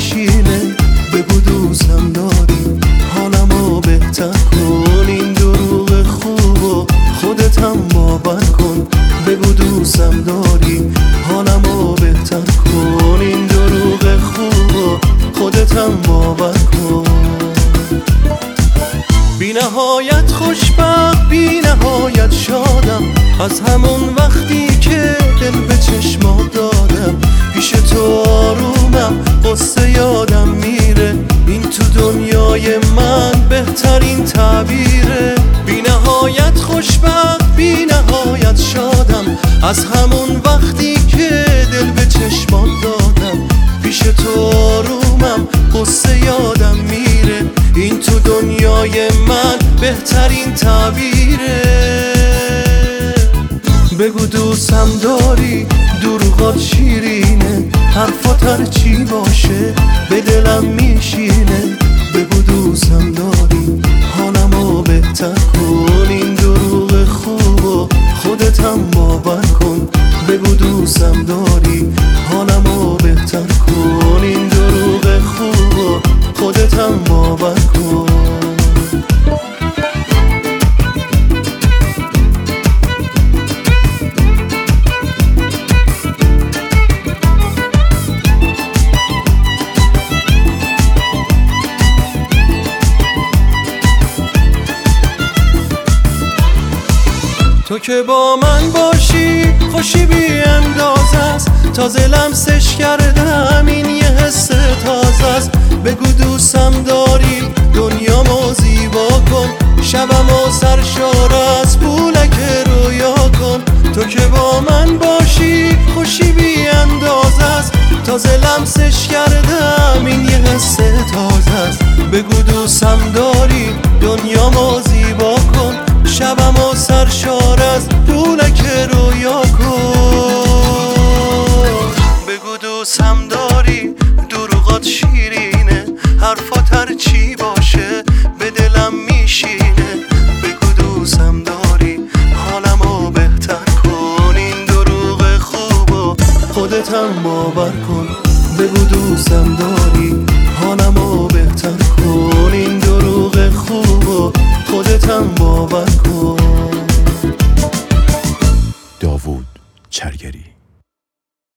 میشینه. بگو دوستم داری حالمو بهتر کن، این دروغ خوبو خودت هم باور کن. بگو دوستم داری حالمو بهتر کن، این دروغ خوبو خودت هم باور کن. بی نهایت خوشبخت بی نهایت شادم، از همون وقتی که دل به چشمات دادم. پیش تو آرومم قصه یادم میره، این تو دنیای من بهترین تعبیره. بی نهایت خوشبخت بی نهایت شادم، از همون وقتی که دل به چشمات دادم. پیش تو آرومم قصه یادم میره، این تو دنیای من بهترین تعبیره. بگو دوستم داری دروغات شیرینه، حرفات هر چی باشه به دلم میشینه. بگو دوستم داری حالمو بهتر کن، این دروغ خوبو خودت هم باور کن. بگو دوستم داری حالمو بهتر کن، این دروغ خوبو خودت هم باور کن. تو که با من باشی خوشی بی اندازه است، تازه لمسش کردم این یه حس تازه است. بگو دوستم داری دنیامو زیبا کن، شبمو سرشار از پولک رویا کن. تو که با من باشی خوشی بی اندازه است، تازه لمسش کردم این یه حس تازه است. بگو دوستم داری دنیامو زیبا کن، شبمو سرشار از پولک رویا کن. بگو دوستم داری دروغات شیرینه، حرفات هر چی باشه به دلم میشینه. بگو دوستم داری حالمو بهتر کن، این دروغ خوبو خودت هم باور کن. بگو دوستم داری حالمو بهتر کن، این دروغ خوبو خودت هم